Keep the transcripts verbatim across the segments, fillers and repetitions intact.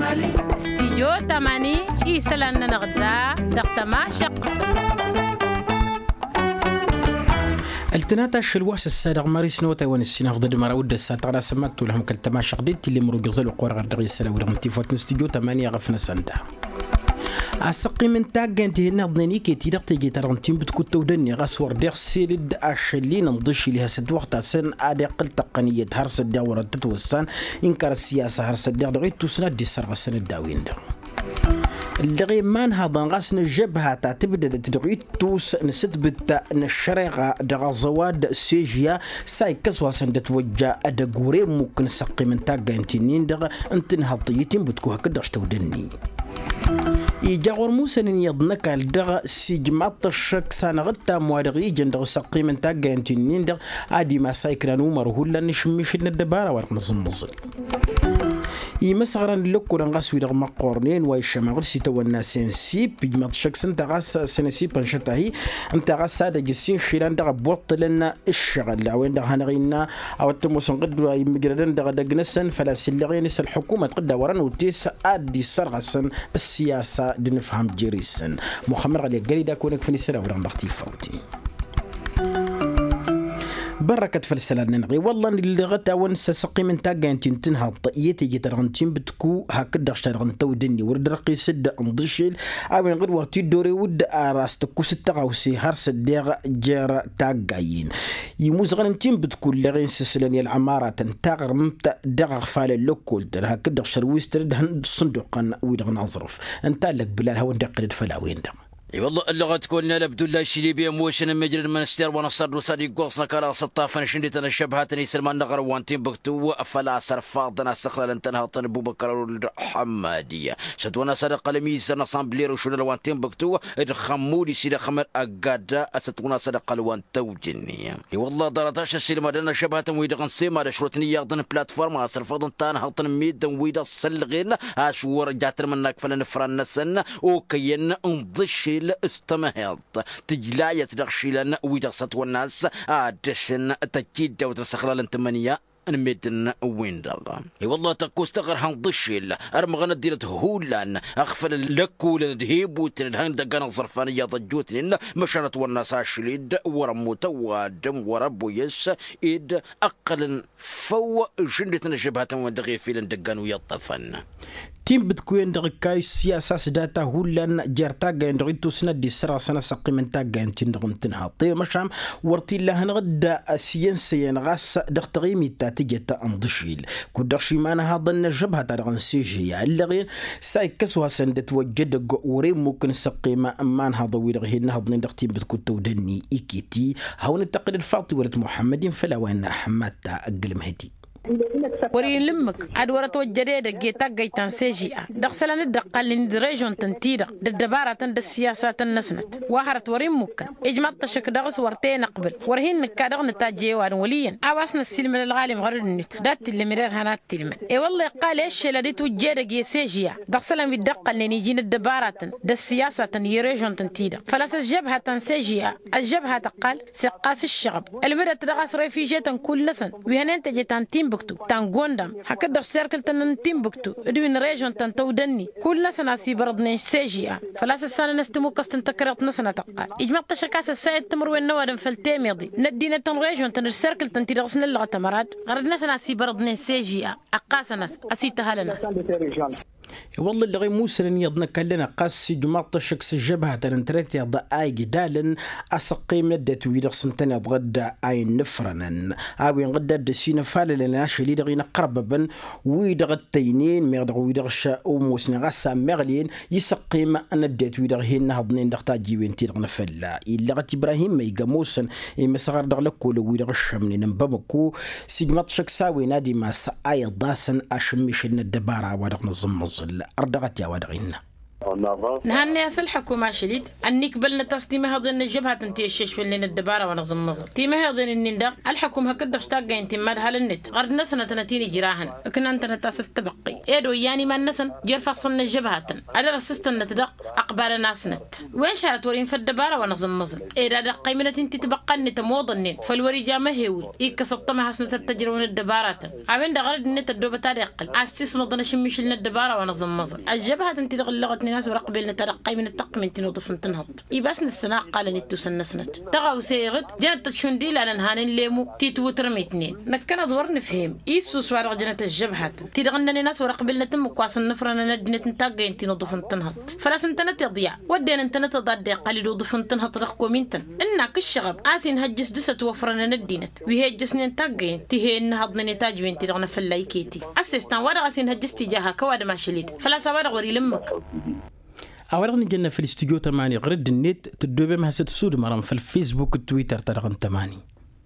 استديو تماني إيسلان نغدا دقت ماشق التناتا الشلواس السادق ماريس نوتا ونسينا غضد مراود الساتر على سمات لهم كالتما شقديت اللي مرو قزل وقور غردغي السلا ورغمتي فوت نستديو تمانية غفنا سندا أسقي من تاجن تهنا ضنيني كي تيرق تيجي ترنتين بتكوت ودني غسور دير سيرد أشلين نضش لها سد وقت سن أدقل تقنية هرس الدور تتوسان إنكار السياسة هرس الدور دغيت توسنا دي سر غسن الداوين ده اللي مان هذا غسن الجبهة تعتبد تدعي توس نستبت نشرع دغ زواد سيجيا ساي كسوا سندت وجا أدقوري ممكن سقي من تاجن تنين دغ انتنها طيتين بتكو هكذا اشتودني يجاور موسى يضنك الدغ سيجمات الشك سنة غتا موارغي جندغ سقي من تاجن تنين دغ عادي ما سايكرا نومر هولا نشمش الدبارة ورق نظم نظل يمسغران لكو لنغاس ويدغ مقورنين ويشمغل سيتو الناسين سيب بجمات الشك سنتا غاس سنسيب انشتاهي انتا غاس سادة جسين شيران دغ بوط لنا الشغل لعوين دغ هنغينا او التموسن قدوا يمجردن دغ دقنسن فلا سلغينيس الحكومة قد وران وتيس ادي سرغسن السياسة دي نفهم جريسن محمد علي قريدا كونك فني سنة وران بختي فوتي بركة فلسلان نغي والله اللي غتا ونسا سقي من تاقين تنها طئيتي جترغنتين بتكو هكذا اشترغن تودني ورد رقي سد انضشل او غير ورتي دوري ود اراس تكو ستغاوسي هرس الديغ جير تاقاين يموز غنتين بتكو لغين سسلان العمارة تنتاغر ممتا دغ فال اللوكول در هكذا شرويس ترد هند صندوقا ويدغ نظرف انت لك بلال هون دقلد فلاوين دغ اي والله اللغة تكون لابد الله الشيلي بيا موشن مجرى المنستير ونصر وصديق قوصنا كلا سطافا شندتنا شبهاتني سلمان نغر وانتين بكتو فلا سرفاضنا سخلا لنتنها طن ابو بكر الحمادية شدونا صدق لميس نصام بلير وشون الوانتين بكتو الخمولي سيدا خمر اقادا استونا صدق الوانتو جنية اي والله دارتاش السينما دنا شبهات ويدغن سيما لشروتني يغضن بلاتفورم سرفاضن تان هلطن ميدن ويدا السلغين اشور جاتر منك فلن فران نسن وكين انضشي استمهض تجلاية تدخشيلن ويدغسط والناس عادشن تجيد وترسخلال انتمانية نمدن وين دابا اي والله تقو استغر هنضشيل ارمغنا ديرت هولان اغفل لكو لدهيب وتنهان دقنا صرفانية ضجوتن مشانت والناس عشليد ورموت وادم وربو يس ايد اقل فو جندتنا شبهة ودغي فيلن دقان ويطفن تيم بتكوين دغكاي سياسة سداتا هولان جارتا غين دغيتو سنة دي سرا سنة سقي من تا غين تندغن تنها طي مشام ورتي الله نغدا سينسيين غاس دغتغيمي تا تجتا انضشيل كودغشي مانا هذا الجبهة تاغن سيجي اللغين ساي كسوها سندت وجد وري ممكن سقي ما امان هذا ويرغي نهض دغتي بتكوتو دني ايكيتي هاون التقليد الفاطي ورد محمد فلا وين حماد تا اقل مهدي ورين لمك عاد ورا وجديده جيتا جيتان سيجيا دخسلنا دقال ند ريجون تنتيدا دبارة تند السياسة النسنت وهرت ورين مكن اجمع تشك دغس ورتين قبل ورهين كادغ نتاجي وان وليا اواسنا السلم الغالي غير النت دات اللي مرير هنات تلمن اي والله قال ايش اللي توجد جي سيجيا دخسلنا بدقال اللي يجينا دبارة د السياسة يريجون تنتيدا فلاس الجبهة تنسيجيا الجبهة تقال سقاس الشغب المدى تدغس ريفيجيت كل لسن وهنا انت جيتان تيم تانغوندام هكذا سيركل تنتيم بكتو ادوين ريجون تنتودني كل سنه سي بردني سيجيا فلاس السنه نستمو كاستن تكرت نسنه تقال اجمع تشكاس السيد تمر وين نوادن فالتيميضي ندينا تن ريجون تن سيركل تنتي دغسن اللغه تمراد غردنا سنه سي بردني سيجيا اقاسناس اسيتها لنا والله اللي غي موسى يضنا كلنا قاسي جماعة الشخص الجبهة تنتريت يضا اي جدالا اسقي مدة ويدغ سنتين يضغد اي نفرنا او ينغد دسينا فال لنا شلي دغينا قرببا ويدغ التينين ميغدغ ويدغ شاو موسنا غاسا مغلين يسقي ما ندت ويدغ هين نهضنين دغتا جيوين تيدغ نفلا الا غت ابراهيم ميغا موسى اما صغر دغ لكول ويدغ الشمنين نبمكو سيجماط شكساوي نادي ما ساي ضاسن اشمش الدبارة ودغ نظم الأردغت يا ودغينا. نهان يا الحكومة شديد أنك بلنا تسليم هذا الجبهة تنتي الشيش في اللين الدبارة ونظم مصر تيما هذا النين الحكومة هكذا اشتاق انت ماد هالنت غرد نسنة تنتيني جراهن لكن أنت نتاس التبقي يدو يعني ما النسن جير فصلنا الجبهة على رسست النتدق أقبال ناس نت وين شارت ورين في الدبارة ونظم مصر إذا دقي من انت تبقى النت موضنين فالوري جامه هيول إيك سطمها سنة التجرون الدبارة عمين دا غرد النت الدوبة تاريقل أسيس نضنا شمش لنا الدبارة ونظم مصر الجبهة انت تغلقت ناس ورقبل نترقي من التقم انت نوضف نتنهض يباس السنة قال نتو سنسنت تغاو سيغد جانت تشوندي لأن هان الليمو تيتو ترميتنين نكنا دور نفهم إيسو سوار جنة الجبهة تدغنني ناس ورقبل نتم كواس النفرنا ندنة نتاقى انت نوضف نتنهض فلاس انت نتضيع ودين انت نتضاد قليل وضف نتنهض رقو منتن إنك الشغب آسين هجس دسة وفرنا ندينت ويهجس نتاقى تهي إنهض نتاج وين تدغن في اللايكيتي أسيستان وارغ آسين هجس تجاها كواد ما شليد فلاس وارغ وري لمك أولا نجينا في الاستوديو تماني غرد النت تدوبي مع ست سود مرام في الفيسبوك والتويتر ترغن تماني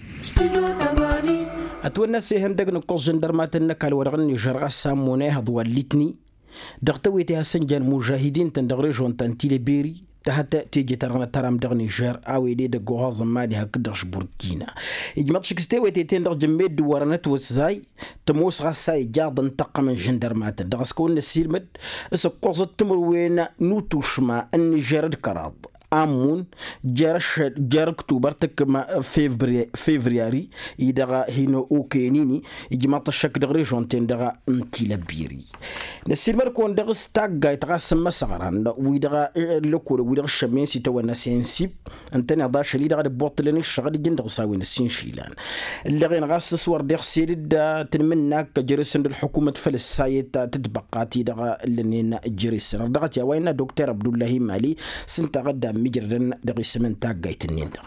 أتونا سيهندق نقص جندرمات النكال ورغن يجرغ السامونيه ضواليتني دغتويتها سنجان مجاهدين تندغريجون تنتيلي بيري تحت تيجي ترغنا ترام دغني جار أو يدي دغوها مالي هكدرش بوركينا إجماع شكستوي تيتين دغ جميد دوارنت وساي تموس غساي جاردن تقى من جندرمات دغسكون السيلمد اسقوزت تمروين نوتوشما أن جارد كراض أمون جرش جر أكتوبر تكما فيفري فيفرياري يدغا هينو أوكينيني يجمع تشك دغري جونتين دغا انتيلابيري نسيمر كون دغ ستاغ يتغا سما صغران ويدغا لوكور ويدغ الشمين سيتو ناسينسيب انتنا ضاش لي دغا بوطلني الشغل جندغ ساوين السين شيلان اللي غين غاس صور دغ سيد تنمناك جريسن الحكومه فلسايت تتبقاتي دغا لنين جريسن دغا تي وين دكتور عبد الله مالي سنت غدا مجردن دغي سمن تاغايت النيندا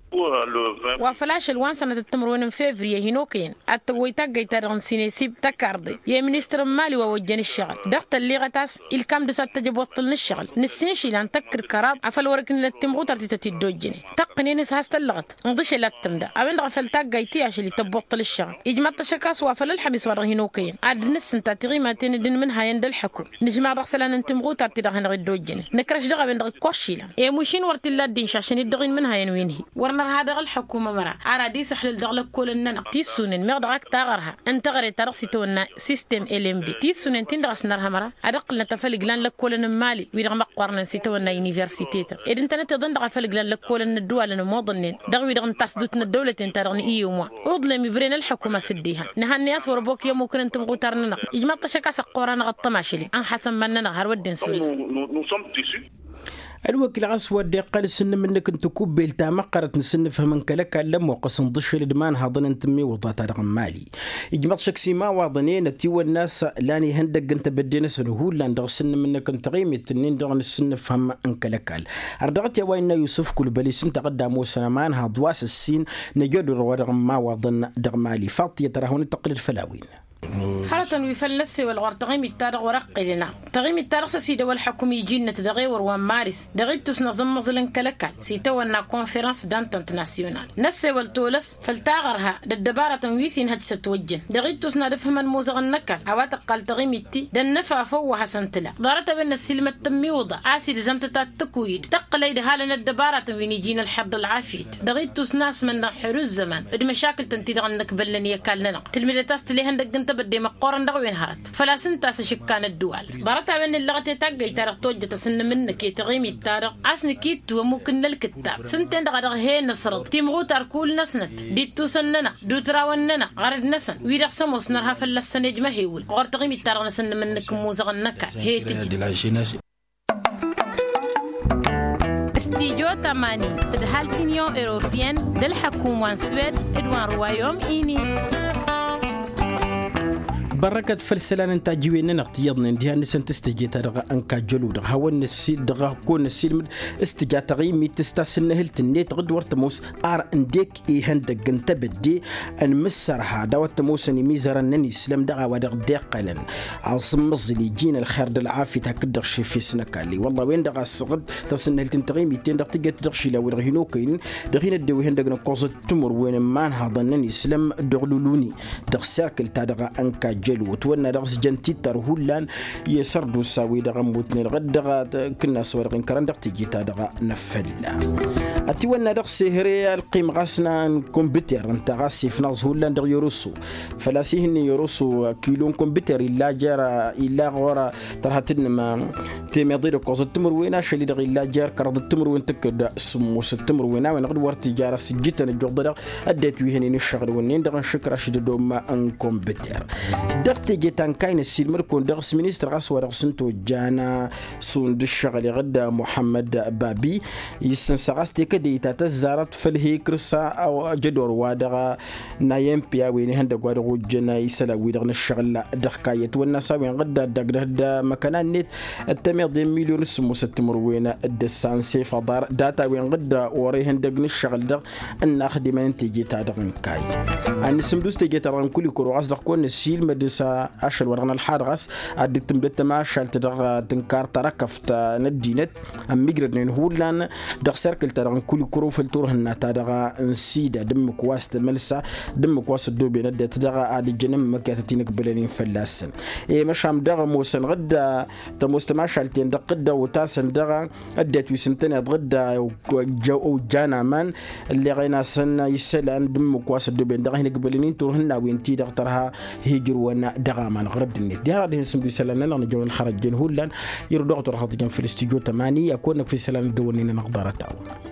وفلاش الوان سنة التمرون فيفري هنوكين التوي تاقي تارغن سينيسيب تكاردي يا منستر مالي ووجن الشغل دغت اللي غتاس الكام دسات تجب وطلن الشغل نسينشي لان تكر كراب عفل وركن للتمغو ترتي تتدوجني تقني نس هاست اللغت نضيش لاتمدا اوين غفل تاقي تياش اللي تبوطل الشغل يجمع تشكاس وفل الحميس ورغ هنوكين عاد نس انت تغي ما تندن منها يند الحكم نجمع رخصلان انتمغو ترتي دغن غدوجني نكرش دغا بين دغ كوشيلا يا موشين ورتي لادين شاشن يدغين منها ينوينهي ورنا هذا الحكومة مرة عرادي سحل الدغلق كل الننا تيسونن مغدغك تاغرها انت غري ترسيتونا سيستم ال ام دي تيسونن تندرس نرها مرة ادقلنا تفلق لان لك كل مالي ويدغ مقورنا نسيتونا يونيفرسيتيتا اذا انت نتظن فلق لان لك كل الدول الموضنين دغ ويدغ تسدوتنا الدولة ترغني ايوما اظلمي برين الحكومة سديها نهان ناس وربوك يوم ممكن انت مغوترنا اجمع تشكا سقورانا غطماشلي ان حسن مننا هرودين سوري الوكيل غسوة دي قال سن منك انت كوبيل تاما قرت نسن فهمن كلك لم وقسم ضش الدمان هضن انتمي وضات رقم مالي اجمط شكسي ما واضنين تيو الناس لاني هندق انت بدينا سنهول لان دغ سن منك انت غيمي التنين دغ نسن فهم انكلك اردغت يا وين يوسف كل بلي سن تقدموا سنمان هضواس السين نجد رغم ما واضن دغ مالي فاطية تراهون تقل الفلاوين حالة ويفلسي والغر تغيم التارغ ورق لنا تغيم التارغ سيدا والحكومي يجينا تدغي وروان مارس دغيت تسنظم مظلن كلكال سيتوانا كونفرنس دانت انترناسيونال نسي والتولس فالتاغرها ددبارة ويسين هاد ستوجن دغيت تسنا دفهم الموزغ النكال عواتق قال تغيم التي دن نفا فو حسن تلا دارت بين السلمة تميوضة آسي لزمت تاتكويد تقليد هالنا الدبارة وين يجينا الحظ العافيت دغيت تسناس من حروز زمان بدي مشاكل تنتيدغنك بلن يكالنا تلميذتاس تليهن دق بدي مقارن دغوين هات فلا سنتاس شكان الدول ضرتها من اللغة تاقي تارق توجة تسن منك يتغيمي التارق عسن كيت وممكن الكتاب سنتين دغ هي نصرد تيمغو تاركول نسنت ديتو سننا دو تراوننا غرد نسن ويدغ سموس نرها فلا السنج مهيول غر تغيمي التارق نسن منك موزغ النكا هي تجي استيجو تماني تدهال تنيو إيروبيان دل حكومة سويد إدوان روايوم إيني بركة فلسلان انت جوينا نقتيضنا انديها نسان تستجي ترغى انكا جلو دغا هوا النسيل دغا كون السيل استجا تغيمي تستاسن هل تنيت غد ورتموس ار انديك اي هندق انت بدي ان مسرها داوت موس ميزر انني سلام دغا ودغ ديقلن عاصم مزلي جينا الخير العافيه تقدر شي في سنكالي والله وين دغا الصغد تسن هل تنتغيمي تين دغ تيجي تدغشي لا ورغينو كاين دغينا الدوي هندق نقوز التمر وين ما نهضنني سلام دغلولوني دغ سيركل تا دغا انكا جلوت وانا رغس جنتي ترهولان يسردو ساوي دغا موتني الغدغا كنا صورغين كران دغ تيجي تادغا نفلا اتي وانا رغس سهري القيم غاسنا كمبيوتر انت غاسي في نغز هولان دغ يروسو فلاسيهني يروسو كيلون كمبيوتر إلا جارة إلا غورا ترها تنما تيميضي لكوز التمر وينا شلي دغ إلا جار كرد التمر وين تكد سموس التمر وينا وين غد ورتي جارة سجيتنا الجوغ دغ أديت ويهني نشغل ونين دغ نشكر شد دوما ان كمبيوتر دغ تيجي تنكاين السيلمر كون دغ سمينيستر غاس ورغ سنتو جانا سون دشغل غدا محمد بابي يسن سغاس تيكدي تاتزارت فالهيكرسا أو جدور وادغ نايم بيا وين هند غادغو جنا يسلا ويدغ نشغل دغ كايت والناس وين غدا دغ دا مكان نت التميض مليون سمو ستمر وين الدسان سيف دار داتا وين غدا وريهن دغ نشغل دغ ان خدمه تيجي تادغ كاي ان سمدوس تيجي تران كل كروس دغ كون السيل مدسا اشل ورغنا الحارغس ادت تمبتما شالت دغ تنكار تركفت ندينت ام ميغرن هولان دغ سيركل تران كل كرو فلتورهن تادغ نسيدا دم كواست ملسا دم كواس دوبي ندت دغ ادي جنم مكاتتينك بلين فلاسن اي مشام دغ موسن غدا تمستما شالتين دقدا وتاسن دغ ادت وسنتين غدا جو جانا من اللي غينا سن يسلان دم كواس دوبي دغ هنك بلين تورهن وينتي دغ ترها هيجر وانا دغ من غرد النت دي هذه اسم بيسلان انا جو الخرج جن هولان يردو ترها في الاستوديو ثمانية اكون في سلان دونين نقدر تاو